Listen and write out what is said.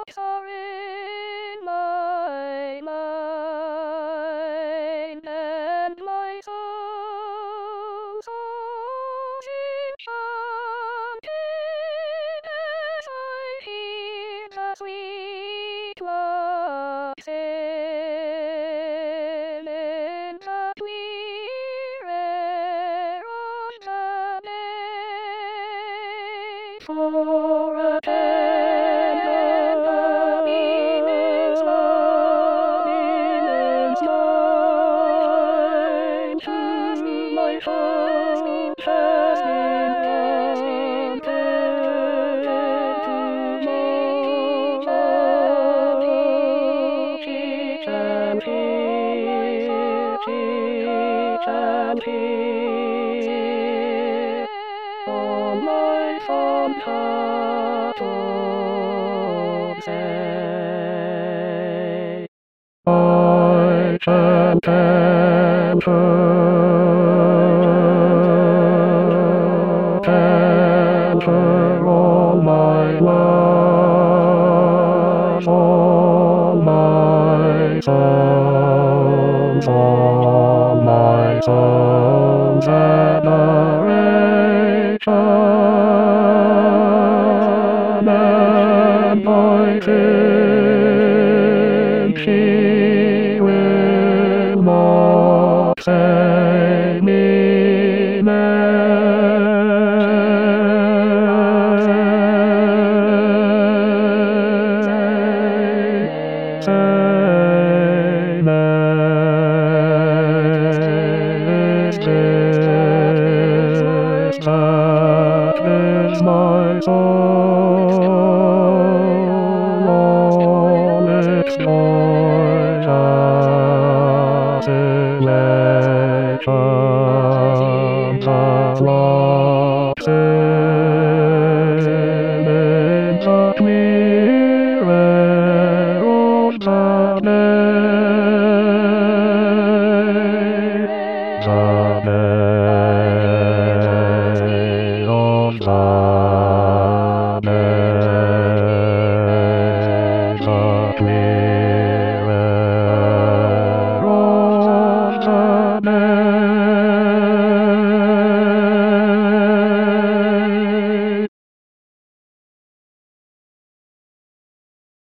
are in my mind, and my soul soars in happiness. I hear the sweet lark sing in the clear air on the lake. For a tender meaning's mine to my first impression on my fond heart say, I can enter all my life, all my songs adoration, and I think she will not say me that is my soul, all its joy as elation collapses in the clear air of the day.